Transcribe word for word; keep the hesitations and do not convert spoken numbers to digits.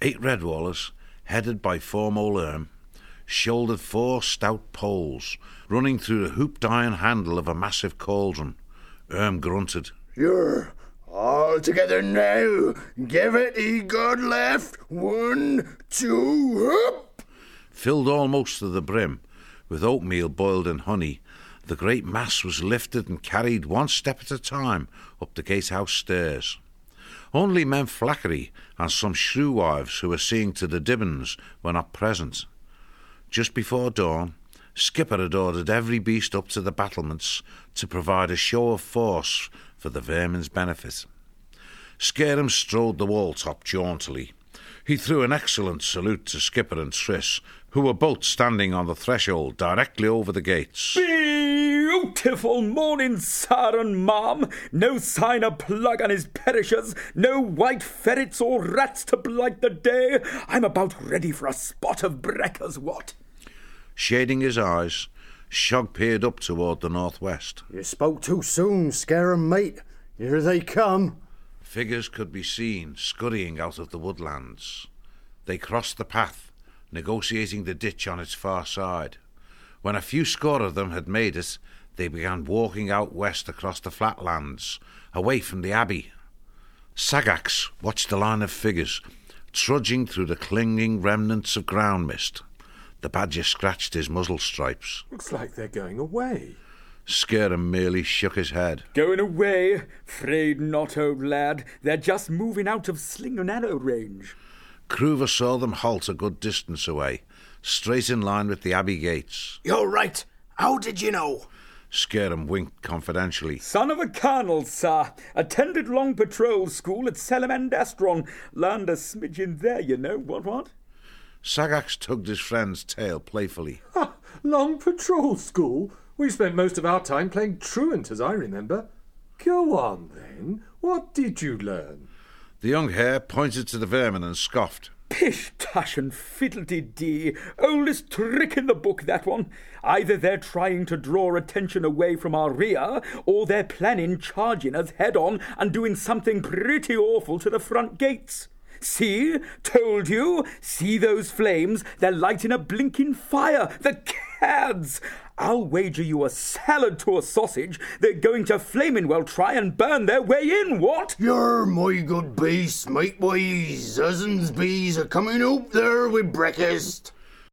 Eight Redwallers, headed by Foremoll Erm, shouldered four stout poles, running through the hooped iron handle of a massive cauldron. Erm grunted. You're all together now. Give it a good lift. One, two, up. Filled almost to the brim, with oatmeal boiled in honey, the great mass was lifted and carried one step at a time up the gatehouse stairs. Only Mem Flackery and some shrew wives who were seeing to the dibbins were not present. Just before dawn, Skipper had ordered every beast up to the battlements to provide a show of force for the vermin's benefit. Scarum strode the wall-top jauntily. He threw an excellent salute to Skipper and Triss, who were both standing on the threshold directly over the gates. Beautiful morning, sir and ma'am. No sign of Plug and his perishers. No white ferrets or rats to blight the day. I'm about ready for a spot of breakers, what? Shading his eyes, Shog peered up toward the northwest. You spoke too soon, Scarum, mate. Here they come. Figures could be seen scurrying out of the woodlands. They crossed the path, negotiating the ditch on its far side. When a few score of them had made it, they began walking out west across the flatlands, away from the abbey. Sagax watched the line of figures, trudging through the clinging remnants of ground mist. The badger scratched his muzzle stripes. Looks like they're going away. Scarum merely shook his head. Going away? Fraid not, old lad. They're just moving out of sling and arrow range. Cruver saw them halt a good distance away, straight in line with the abbey gates. You're right. How did you know? Scarum winked confidentially. Son of a colonel, sir. Attended long patrol school at Salamandastron. Learned a smidgen there, you know. What, what? Sagax tugged his friend's tail playfully. Ha! Long patrol school? We spent most of our time playing truant, as I remember. Go on, then. What did you learn? The young hare pointed to the vermin and scoffed. Pish, tush, and fiddle-dee-dee. Oldest trick in the book, that one. Either they're trying to draw attention away from our rear, or they're planning charging us head-on and doing something pretty awful to the front gates. See? Told you. See those flames? They're lighting a blinking fire. The cads! I'll wager you a salad to a sausage they're going to flaming well try and burn their way in, what? You're my good beast, mate boys. Dozens bees are coming up there with breakfast.